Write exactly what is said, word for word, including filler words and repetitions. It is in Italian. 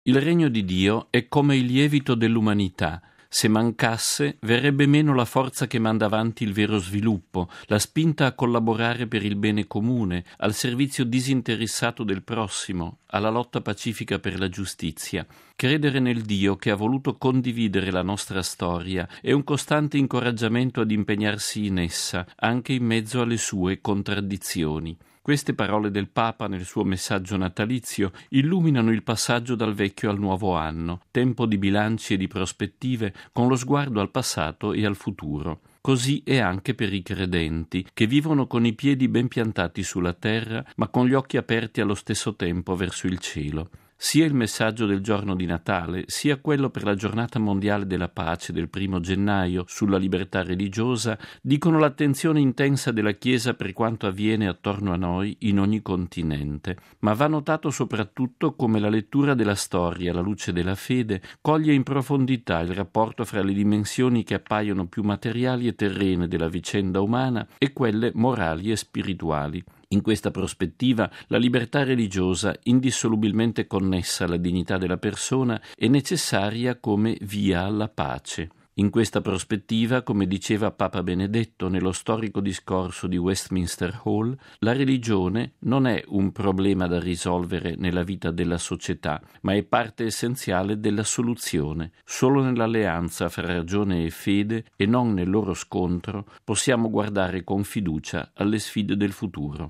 Il regno di Dio è come il lievito dell'umanità. Se mancasse, verrebbe meno la forza che manda avanti il vero sviluppo, la spinta a collaborare per il bene comune, al servizio disinteressato del prossimo, alla lotta pacifica per la giustizia. Credere nel Dio che ha voluto condividere la nostra storia è un costante incoraggiamento ad impegnarsi in essa, anche in mezzo alle sue contraddizioni. Queste parole del Papa nel suo messaggio natalizio illuminano il passaggio dal vecchio al nuovo anno, tempo di bilanci e di prospettive con lo sguardo al passato e al futuro. Così è anche per i credenti, che vivono con i piedi ben piantati sulla terra, ma con gli occhi aperti allo stesso tempo verso il cielo. Sia il messaggio del giorno di Natale, sia quello per la giornata mondiale della pace del primo gennaio sulla libertà religiosa, dicono l'attenzione intensa della Chiesa per quanto avviene attorno a noi in ogni continente. Ma va notato soprattutto come la lettura della storia alla luce della fede coglie in profondità il rapporto fra le dimensioni che appaiono più materiali e terrene della vicenda umana e quelle morali e spirituali. In questa prospettiva, la libertà religiosa, indissolubilmente connessa alla dignità della persona, è necessaria come via alla pace. In questa prospettiva, come diceva Papa Benedetto nello storico discorso di Westminster Hall, la religione non è un problema da risolvere nella vita della società, ma è parte essenziale della soluzione. Solo nell'alleanza fra ragione e fede, e non nel loro scontro, possiamo guardare con fiducia alle sfide del futuro.